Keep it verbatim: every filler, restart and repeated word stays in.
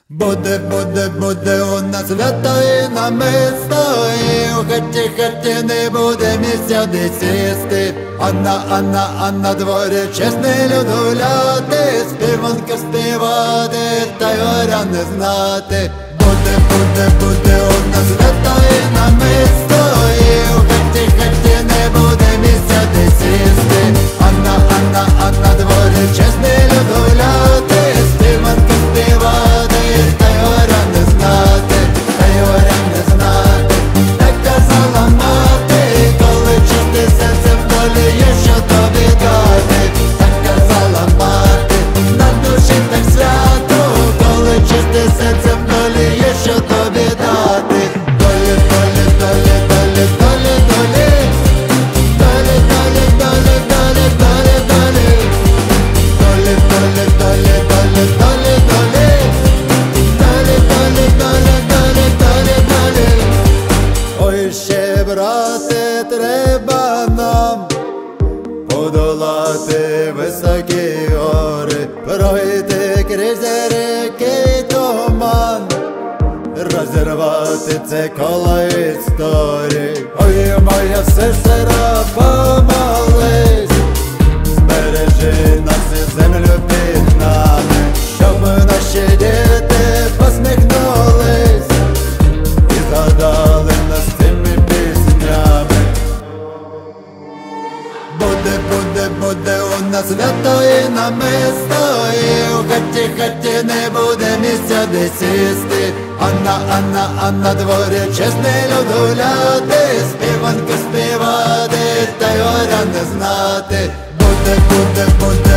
Буде, буде, буде у нас свято і намисто, і у хаті, хаті не буде місця де сісти. А на, а на, а на дворі чесний люд гуляти, співанки співати, та й горя не знати. Буде, буде, буде у нас свято і намисто, і у хаті, хаті не буде місця де сісти. А на, а на, а на дворі чесний люд гуляти, співанки співати, та й горя не знати, та й горя не знати. Так казала мати, коли чисте серце в долі є, що тобі дати. Так казала мати, на душі так свято, коли чисте серце в долі є, що тобі дати. Долі, долі, долі, долі, долі, долі, долі, долі, долі, долі, долі, долі, долі, долі, долі, долі, долі, долі. Ой, ще, брате, треба нам подолати високі гори, пройти крізь реки туман, розірвати це коло історії. Ой, моя сестра, помолись, збережи нас і землю під нами, щоб наші діти посміхнулись і згадали нас цими піснями. Буде, буде, буде у нас свято і намисто, і у хаті, хаті не буде місця де сісти. А на, а на, а на дворі чесний люд гуляти, співанки співати, та й горя не знати. Буде, буде, буде